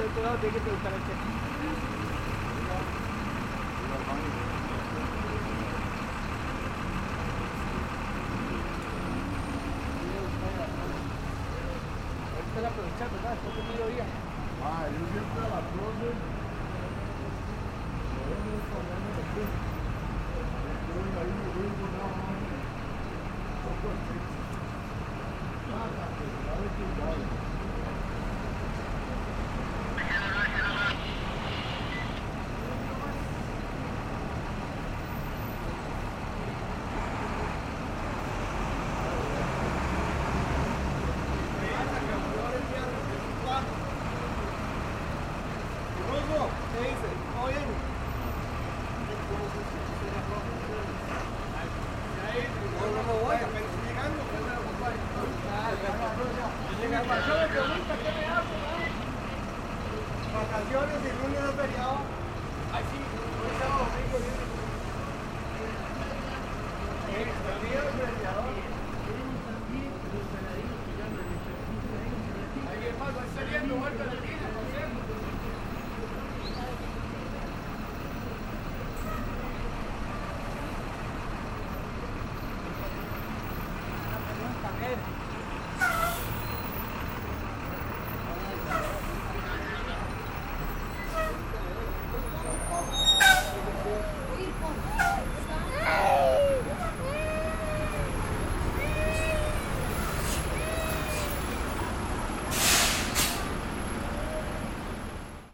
otro lado tiene que preguntar al cheque. Ahorita la aprovechar, ¿verdad? Después del mediodía. Ah, yo siempre a las 12. ¿Qué dice? ¿Todo bien? No me voy, apenas estoy llegando. ¿Qué me hace? Vacaciones y lunes no feriado. Ay, sí.